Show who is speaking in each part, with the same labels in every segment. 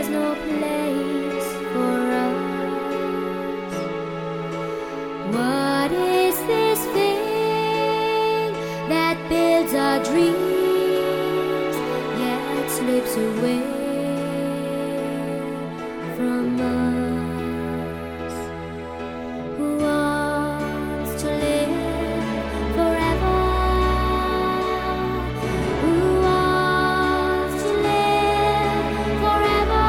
Speaker 1: no place for us. What is this thing that builds our dreams yet slips away from us? Who wants to live forever? Who wants to live forever?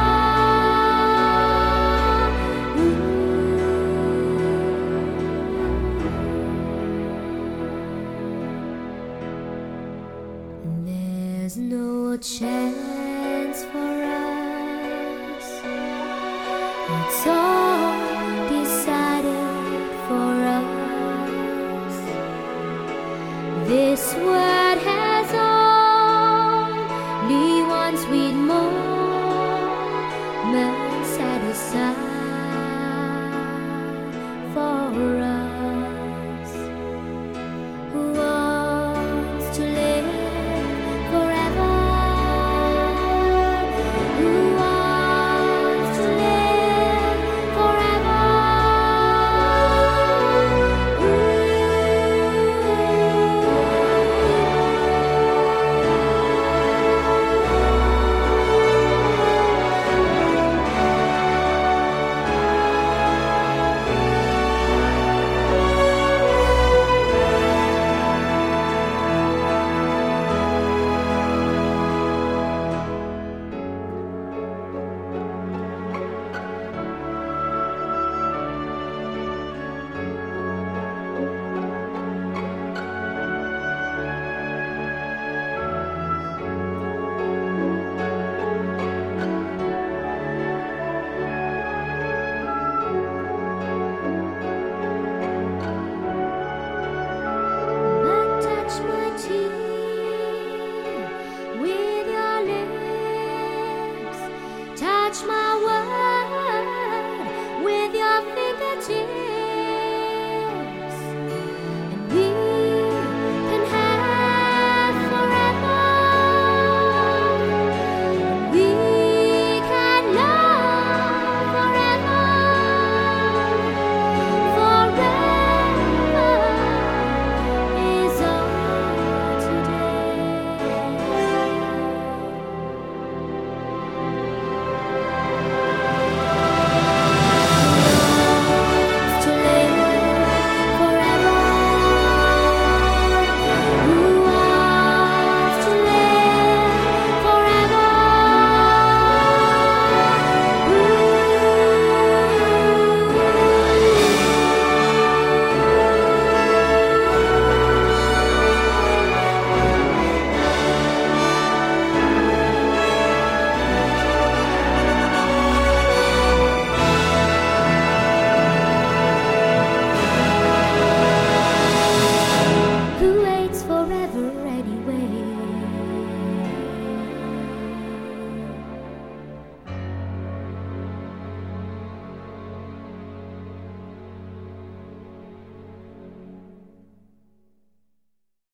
Speaker 1: There's no chance for us. It's all decided for us. This world has only one sweet moment set aside for us. Who wants to live forever? Who wants to live forever? But touch my cheek with your lips, touch my